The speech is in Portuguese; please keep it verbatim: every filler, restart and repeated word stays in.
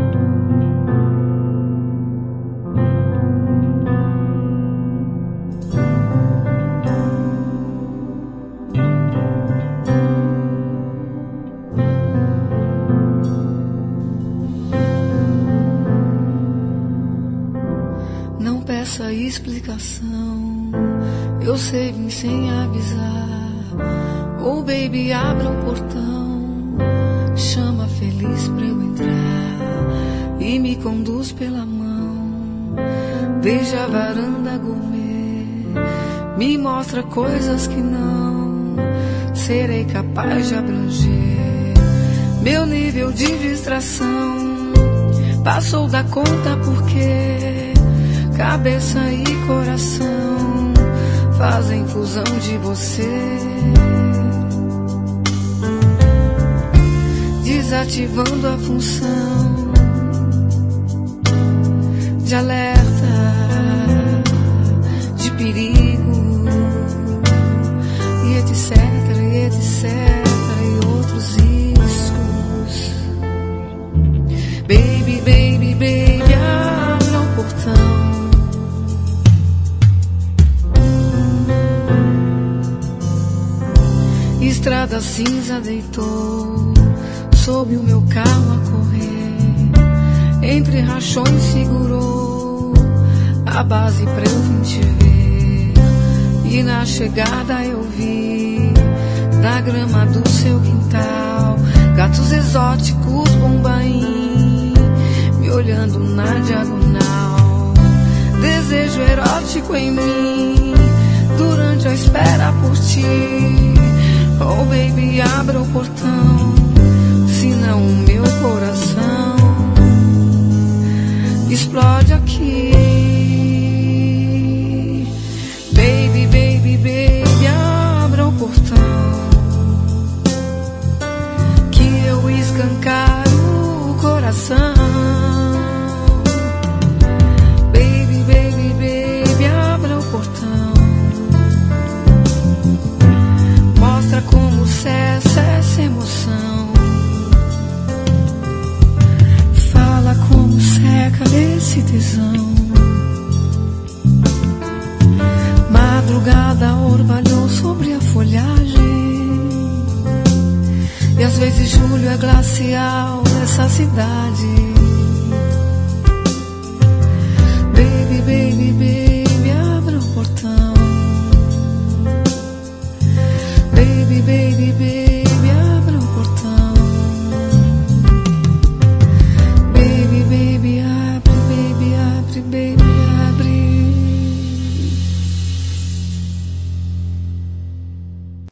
Essa explicação, eu sei vim sem avisar. Oh baby, abra o portão, chama feliz pra eu entrar e me conduz pela mão. Veja a varanda gourmet, me mostra coisas que não serei capaz de abranger. Meu nível de distração passou da conta porque cabeça e coração fazem fusão de você, desativando a função de alerta, de perigo, e etc, e etc, e outros riscos. Baby, baby, baby, abra o portão. Estrada cinza deitou sob o meu carro a correr, entre rachões segurou a base pra eu vir te ver. E na chegada eu vi da grama do seu quintal gatos exóticos bombaim me olhando na diagonal. Desejo erótico em mim durante a espera por ti. Oh baby, abra o portão, senão o meu coração explode aqui. Baby, baby, baby, abra o portão, que eu escancaro o coração. Baby, baby, baby, abra o portão, mostra como cessa essa emoção. Fala como seca esse tesão. Madrugada orvalhou sobre a folhagem, e às vezes julho é glacial nessa cidade.